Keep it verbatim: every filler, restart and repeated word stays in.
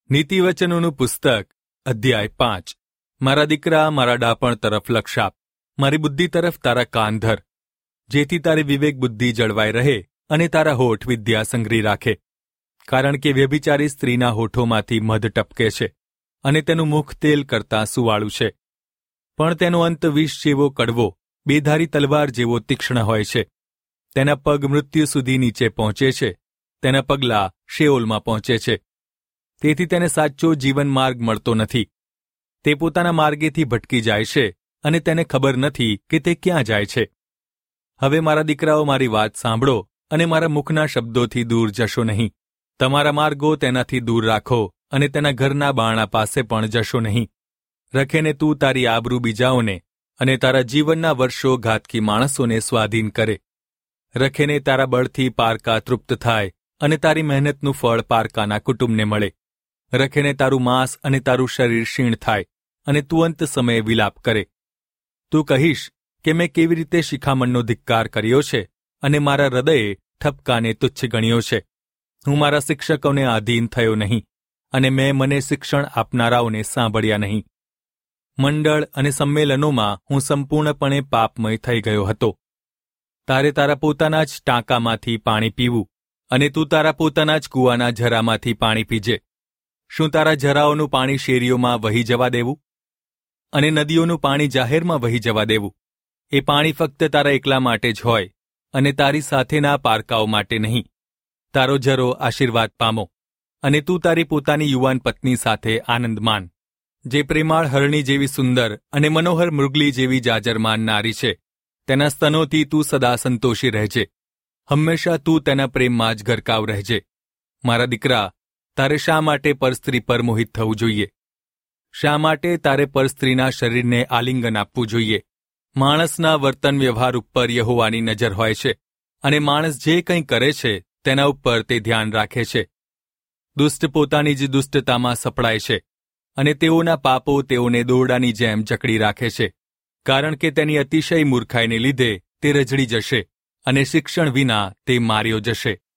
નીતિવચનોનું પુસ્તક અધ્યાય પાંચ. મારા દીકરા, મારા ડાપણ તરફ લક્ષ આપ, મારી બુદ્ધિ તરફ તારા કાન ધર, જેથી તારી વિવેક બુદ્ધિ જળવાઈ રહે અને તારા હોઠ વિદ્યા સંગ્રહી રાખે. કારણ કે વ્યભિચારી સ્ત્રીના હોઠોમાંથી મધ ટપકે છે અને તેનું મુખ તેલ કરતાં સુવાળું છે, પણ તેનો અંત વિષ જેવો કડવો, બેધારી તલવાર જેવો તીક્ષ્ણ હોય છે. તેના પગ મૃત્યુ સુધી નીચે પહોંચે છે, તેના પગલાં શેઓલમાં પહોંચે છે. તેથી તેને સાચો જીવન માર્ગ મળતો નથી. તે પોતાના માર્ગેથી ભટકી જાય છે અને તેને ખબર નથી કે તે ક્યાં જાય છે. હવે મારા દીકરાઓ, મારી વાત સાંભળો અને મારા મુખના શબ્દોથી દૂર જશો નહીં. તમારા માર્ગો તેનાથી દૂર રાખો અને તેના ઘરના બારણા પાસે પણ જશો નહીં. રખેને તું તારી આબરૂ બીજાઓને અને તારા જીવનના વર્ષો ઘાતકી માણસોને સ્વાધીન કરે. રખેને તારા બળથી પારકા તૃપ્ત થાય અને તારી મહેનતનું ફળ પારકાના કુટુંબને મળે. રખેને તારું માંસ અને તારું શરીર ક્ષીણ થાય અને તું અંત સમયે વિલાપ કરે. તું કહીશ કે મેં કેવી રીતે શિખામણનો ધિક્કાર કર્યો છે અને મારા હૃદયે ઠપકાને તુચ્છ ગણ્યો છે. હું મારા શિક્ષકોને આધીન થયો નહીં અને મેં મને શિક્ષણ આપનારાઓને સાંભળ્યા નહીં. મંડળ અને સંમેલનોમાં હું સંપૂર્ણપણે પાપમય થઈ ગયો હતો. તારે તારા પોતાના જ ટાંકામાંથી પાણી પીવું અને તું તારા પોતાના જ કૂવાના ઝરામાંથી પાણી પીજે. શું તારા ઝરાઓનું પાણી શેરીઓમાં વહી જવા દેવું અને નદીઓનું પાણી જાહેરમાં વહી જવા દેવું? એ પાણી ફક્ત તારા એકલા માટે જ હોય અને તારી સાથેના પારકાઓ માટે નહીં. તારો ઝરો આશીર્વાદ પામો અને તું તારી પોતાની યુવાન પત્ની સાથે આનંદ માન, જે પ્રેમાળ હરણી જેવી સુંદર અને મનોહર મૃગલી જેવી જાજરમાન નારી છે. તેના સ્તનોથી તું સદા સંતોષી રહેજે. હંમેશા તું તેના પ્રેમમાં જ ગરકાવ રહેજે. મારા દીકરા, તારે શા માટે પરસ્ત્રી પર મોહિત થવું જોઈએ? શા માટે તારે પરસ્ત્રીના શરીરને આલિંગન આપવું જોઈએ? માણસના વર્તન વ્યવહાર ઉપર યહોવાની નજર હોય છે અને માણસ જે કંઈ કરે છે તેના ઉપર તે ધ્યાન રાખે છે. દુષ્ટ પોતાની જ દુષ્ટતામાં સપડાય છે અને તેઓના પાપો તેઓને દોરડાની જેમ જકડી રાખે છે. કારણ કે તેની અતિશય મૂર્ખાઈને લીધે તે રજડી જશે અને શિક્ષણ વિના તે માર્યો જશે.